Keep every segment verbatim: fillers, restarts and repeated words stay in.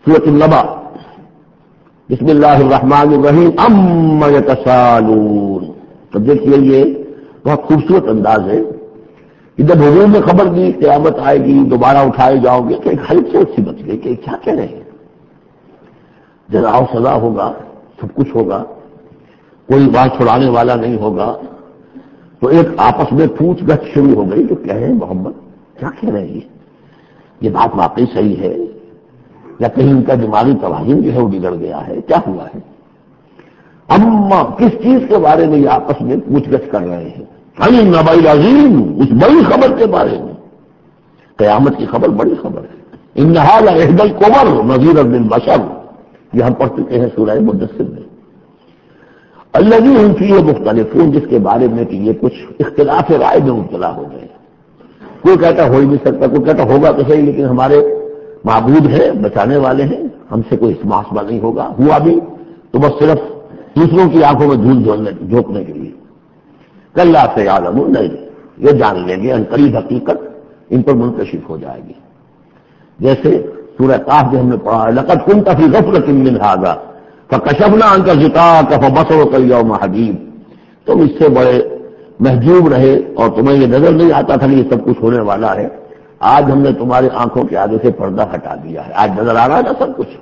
سورۃ النبأ، بسم اللہ الرحمن الرحیم، عما یتساءلون. تو دیکھیے یہ بہت خوبصورت انداز ہے. ادھر حضور نے خبر دی قیامت آئے گی، دوبارہ اٹھائے جاؤ گے، کہ ایک ہلکی سوچ سی بچ گئی کہ کیا کہہ رہے ہیں. جزا و سزا ہوگا، سب کچھ ہوگا، کوئی بات چھڑانے والا نہیں ہوگا. تو ایک آپس میں پوچھ گچھ شروع ہو گئی کہ کہیں محمد کیا کہہ رہے ہیں، یہ بات واقعی صحیح ہے یا کہیں ان کا دماغی توازن جو ہے وہ بگڑ گیا ہے، کیا ہوا ہے. اما کس چیز کے بارے میں یہ آپس میں پوچھ گچھ کر رہے ہیں؟ عن النبأ العظیم، اس بڑی خبر کے بارے میں. قیامت کی خبر بڑی خبر ہے. انہا لإحدى الكبر نذیرا للبشر، یہ ہم پڑھ چکے ہیں سورہ مدثر میں. الذی هم فیہ مختلفون، جس کے بارے میں کہ یہ کچھ اختلاف رائے میں مبتلا ہو گئے. کوئی کہتا ہو ہی نہیں سکتا، کوئی کہتا ہوگا تو صحیح لیکن ہمارے معبود ہیں، بچانے والے ہیں، ہم سے کوئی محاسبہ نہیں ہوگا. ہوا بھی تو بس صرف دوسروں کی آنکھوں میں دھول جھونکنے کے لیے. کلا سیعلمون، نہیں، یہ جان لیں گے ان قریب حقیقت ان پر منکشف ہو جائے گی. جیسے سورہ قاف جو ہم نے پڑھا ہے، لقد كنت في غفلة من هذا فكشفنا عنك غطاءك فبصرك اليوم حديد، تم اس سے بڑے محجوب رہے اور تمہیں یہ نظر نہیں آتا تھا کہ یہ سب کچھ ہونے والا ہے. آج ہم نے تمہاری آنکھوں کے آگے سے پردہ ہٹا دیا ہے، آج نظر آ رہا ہے نا سب کچھ.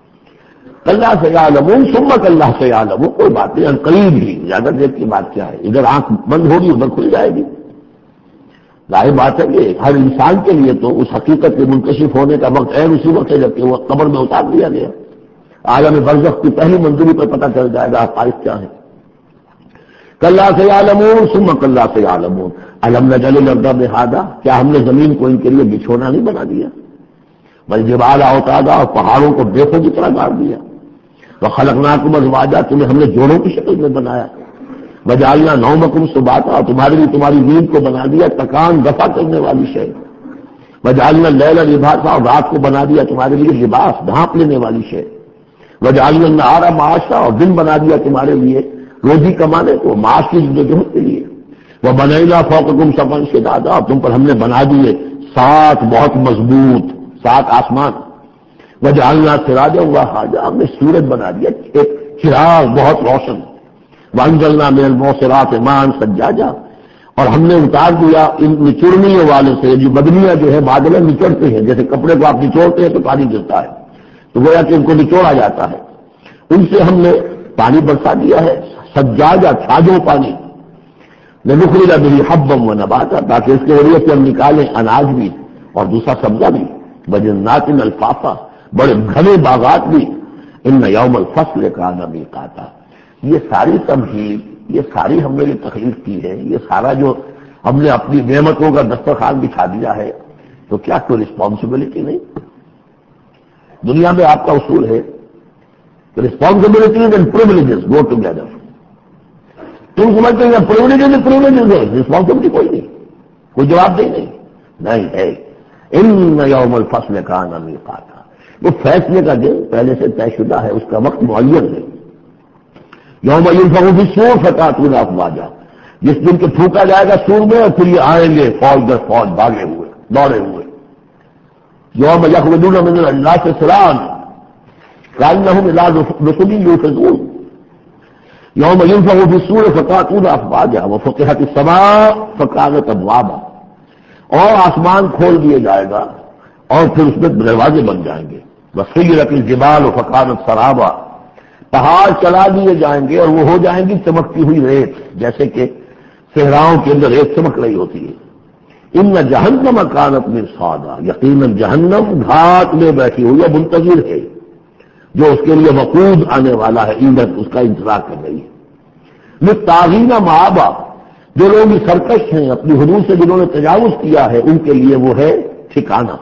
کلا سیعلمون ثم کلا سیعلمون، کوئی بات نہیں، ان قریب ہی. زیادہ دیر کی بات کیا ہے، ادھر آنکھ بند ہوگی ادھر کھل جائے گی. ظاہر بات ہے کہ ہر انسان کے لیے تو اس حقیقت کے منکشف ہونے کا وقت ہے اسی وقت ہے جبکہ وہ قبر میں اتار دیا گیا. عالم برزخ کی پہلی منزلی پر پتہ چل جائے گا حقائق کیا ہے. کلا سیعلمون ثم کلا سیعلمون الم نجعل الارض مہادا، کیا ہم نے زمین کو ان کے لیے بچھونا نہیں بنا دیا. والجبال اوتادا، اور پہاڑوں کو دیکھو کی طرح گاڑ دیا. وخلقناکم ازواجا، تمہیں ہم نے جوڑوں کی شکل میں بنایا. وجعلنا نومکم سباتا، اور تمہارے لیے تمہاری نیند کو بنا دیا تکان دفع کرنے والی شے. وجعلنا اللیل لباسا، اور رات کو بنا دیا تمہارے لیے لباس ڈھانپ لینے والی شے. وجعلنا النہار معاشا، اور دن بنا دیا تمہارے لیے روزی کمانے کو، معاش کی جدوجہد کے لیے. وبنینا فوقکم سبعا شدادا، اور تم پر ہم نے بنا دیے سات بہت مضبوط سات آسمان. وجعلنا سراجا وہاجا، ہم نے سورج بنا دیا ایک چراغ بہت روشن. وانزلنا من المعصرات ماء ثجاجا، اور ہم نے اتار دیا ان نچوڑنے والے سے، جو بدنیاں جو ہے بادلیں نچوڑتے ہیں، جیسے کپڑے کو آپ نچوڑتے ہیں تو پانی گرتا ہے، تو گویا کہ ان کو نچوڑا جاتا ہے، ان سے ہم نے پانی برسا دیا ہے سجاجا، چھاجو پانی. لنخرج به حبا ونباتا، تاکہ اس کے ذریعے سے ہم نکالیں اناج بھی اور دوسرا سبزہ بھی. وجنات الفافا، بڑے گھنے باغات بھی. ان یوم الفصل کان میقاتا، یہ ساری تمہید، یہ ساری ہم نے یہ تخلیق کی ہے، یہ سارا جو ہم نے اپنی نعمتوں کا دسترخوان بچھا دیا ہے، تو کیا کوئی رسپانسبلٹی نہیں؟ دنیا میں آپ کا اصول ہے کہ responsibilities and privileges go together. تم سمجھتے ہیں پرولیجز پرولیجز ہے، رسپانسبلٹی کوئی نہیں، کوئی جواب دہ نہیں. نہیں ہے. ان یوم الفصل کان میقاتا، وہ فیصلے کا دن پہلے سے طے شدہ ہے، اس کا وقت معین ہے. یوم ینفخ فی الصور فتأتون افواجا، جس دن کے پھونکا جائے گا سور میں اور پھر یہ آئیں گے فوج در فوج بھاگے ہوئے دوڑے ہوئے. یوم یخرجون من الاجداث سراعا کأنہم الی نصب یوفضون. یوم ینفخ فی الصور فتأتون افواجا وفتحت السماء فکانت ابوابا، اور آسمان کھول دیا جائے گا اور پھر اس میں دروازے بن جائیں گے. وسیرت الجبال فکانت سرابا، پہاڑ چلا دیے جائیں گے اور وہ ہو جائیں گی چمکتی ہوئی ریت، جیسے کہ صحراؤں کے اندر ریت چمک رہی ہوتی ہے. ان جہنم کانت مرصادا، یقیناً جہنم گھاٹ میں بیٹھی ہوئی ہے، منتظر ہے، جو اس کے لیے وقود آنے والا ہے، ایندھن اس کا انتظار کر رہی ہے. للطاغین مآبا، جو لوگ سرکش ہیں اپنی حدود سے جنہوں نے تجاوز کیا ہے ان کے لیے وہ ہے ٹھکانہ.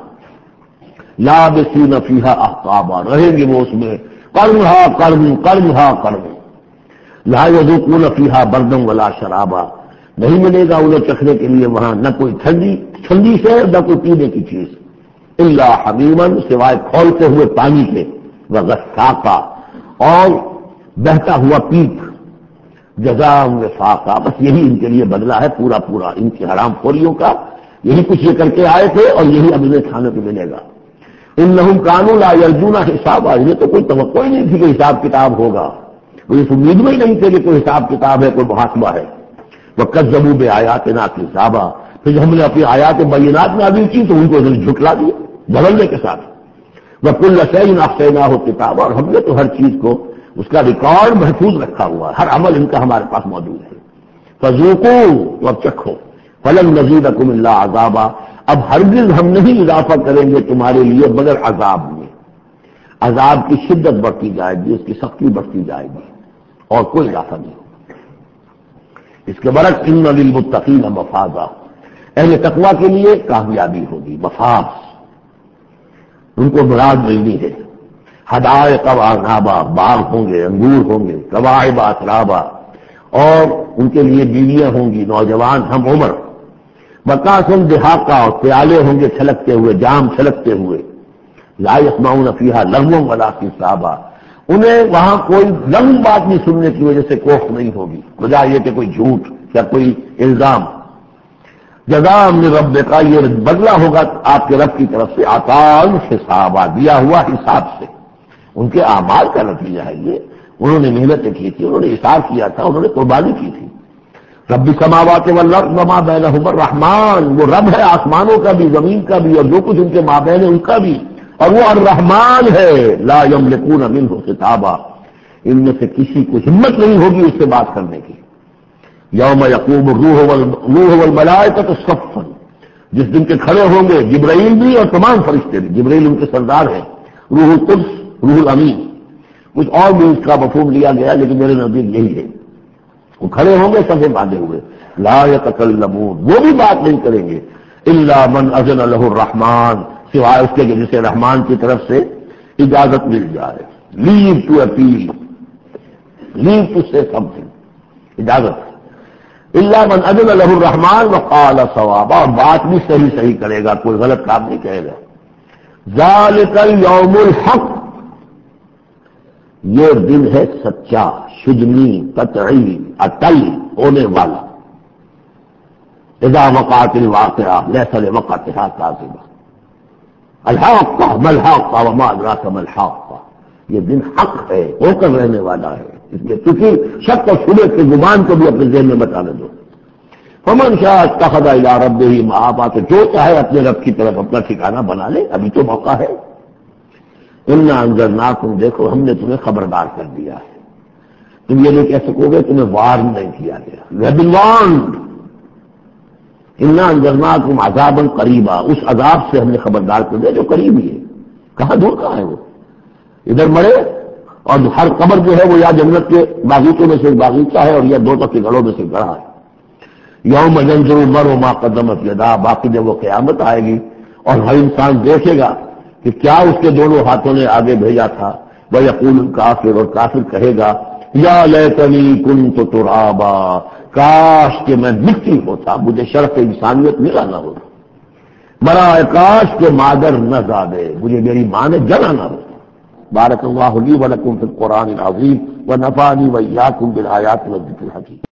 لابسین فیہا احقابا، رہیں گے وہ اس میں قرنہا قرن قرنہا قرن. لا یذوقون فیہا بردا ولا شرابا، نہیں ملے گا انہیں چکھنے کے لیے وہاں نہ کوئی ٹھنڈی ٹھنڈی سے نہ کوئی پینے کی چیز. الا حمیما، سوائے کھولتے ہوئے پانی کے. وغساقا، اور بہتا ہوا پیپ. جزاء وفاقا، بس یہی ان کے لیے بدلہ ہے پورا پورا ان کی حرام خوریوں کا. یہی کچھ یہ کر کے آئے تھے اور یہی اب انہیں کھانے کو ملے گا. انہم کانوا لا یرجون حسابا، انہیں تو کوئی توقع ہی نہیں تھی کہ حساب کتاب ہوگا، وہ اس امید میں ہی نہیں تھے کہ کوئی حساب کتاب ہے، کوئی محاسبہ ہے۔ وَكَذَّبُوا بِآيَاتِنَا كِذَّابًا، پھر جب ہم نے اپنی آیات بینات نازل کی تو ان کو جھٹلا دیا جھگڑنے کے ساتھ۔ وَكُلَّ شَيْءٍ أَحْصَيْنَاهُ كِتَابًا، اور ہم نے تو ہر چیز کو اس کا ریکارڈ محفوظ رکھا ہوا ہے، ہر عمل ان کا ہمارے پاس موجود ہے۔ فَذُوقُوا، تو اب چکھو، فَلَن نَّزِيدَكُمْ إِلَّا عَذَابًا، اب ہرگز ہم نہیں اضافہ کریں گے تمہارے لیے مگر عذاب میں، عذاب کی شدت بڑھتی جائے گی، اس کی سختی بڑھتی جائے گی، اور کوئی اضافہ نہیں ہوگا۔ اس کے برعکس ان للمتقین مفازا، اہل تقویٰ کے لیے کامیابی ہوگی، مفاز، ان کو مراد ملنی ہے۔ حدائق وعنابا، باغ ہوں گے، انگور ہوں گے، کواعب اترابا، اور ان کے لیے بیویاں ہوں گی، نوجوان ہم عمر، بکاسن دہاقہ، اور پیالے ہوں گے چھلکتے ہوئے، جام چھلکتے ہوئے، لا یسمعون فیہا لغوا ولا کذابا، انہیں وہاں کوئی لغو بات نہیں سننے کی وجہ سے کوفت نہیں ہوگی، وجہ یہ کہ کوئی جھوٹ یا کوئی الزام۔ جزاء من ربک، یہ بدلہ ہوگا آپ کے رب کی طرف سے، عطاء حسابا، دیا ہوا حساب سے، ان کے اعمال کا نتیجہ ہے یہ، انہوں نے محنتیں کی تھی، انہوں نے حساب کیا تھا، انہوں نے قربانی کی تھی۔ رب السماوات والارض وما بینہما الرحمن، وہ رب ہے آسمانوں کا بھی، زمین کا بھی، اور جو کچھ ان کے مابین ہے ان کا بھی، اور وہ الرحمن ہے، لا یملکون منہ خطابا، ان میں سے کسی کو ہمت نہیں ہوگی اس سے بات کرنے کی۔ یوم یقوم الروح والروح والملائکۃ صفا، جس دن کے کھڑے ہوں گے جبرائیل بھی اور تمام فرشتے بھی، جبرائیل ان کے سردار ہیں، روح القدس، روح الامین، کچھ اور بھی اس کا مفہوم لیا گیا لیکن میرے نزدیک یہی ہے، وہ کھڑے ہوں گے سبے باندھے ہوئے، لا یتکلمون، وہ بھی بات نہیں کریں گے، الا من اذن له الرحمن، سوائے اس کے کہ جسے رحمان کی طرف سے اجازت مل جائے، leave to appeal, leave to say some thing, اجازت، الا من اذن له الرحمن وقال صوابا، اور بات بھی صحیح صحیح کرے گا، کوئی غلط کام نہیں کہے گا۔ ذالک الیوم الحق، یہ دن ہے سچا، شجنی، قطعی، اٹل ہونے والا۔ اذا وقعت الواقعہ لیس لوقعتها کاذبہ، الحاقہ ما الحاقہ وما ادراک ما الحاقہ، یہ دن حق ہے، ہو کر رہنے والا ہے، اس لیے کسی شک اور شبہ کے گمان کو بھی اپنے ذہن میں بتانے دو۔ فمن شاء اتخذ الی ربہ مآبا، تو جو چاہے اپنے رب کی طرف اپنا ٹھکانہ بنا لے، ابھی تو موقع ہے۔ انا انذرناکم، دیکھو ہم نے تمہیں خبردار کر دیا ہے، تم یہ نہیں کہہ سکو گے تمہیں وارن نہیں کیا گیا، یو ہیو بین وارنڈ۔ انا انذرناکم عذابا قریبا، اس عذاب سے ہم نے خبردار کر دیا جو قریب ہی ہے، کہاں دور کہاں ہے وہ، ادھر مرے، اور ہر قبر جو ہے وہ یا جنت کے باغیچوں میں سے ایک باغیچہ ہے اور یا دو تک کے گڑھوں میں سے گڑھا ہے۔ یوم ینظر المرء ما قدمت یداہ، باقی جب وہ قیامت آئے گی اور ہر انسان دیکھے گا کہ کیا اس کے دونوں ہاتھوں نے آگے بھیجا تھا، وَيَقُولُ الْكَافِرُ، اور کافر کہے گا یا لیتنی کنت ترابا، کاش کہ میں مٹی ہوتا، مجھے شرف انسانیت ملا نہ ہوتا، برائے کاش کہ مادر نہ زادے، مجھے میری ماں نے جنا نہ ہوتا۔ بارک اللہ لی ولکم فی القرآن العظیم ونفعنی وإیاکم بالآیات والذکر الحکیم۔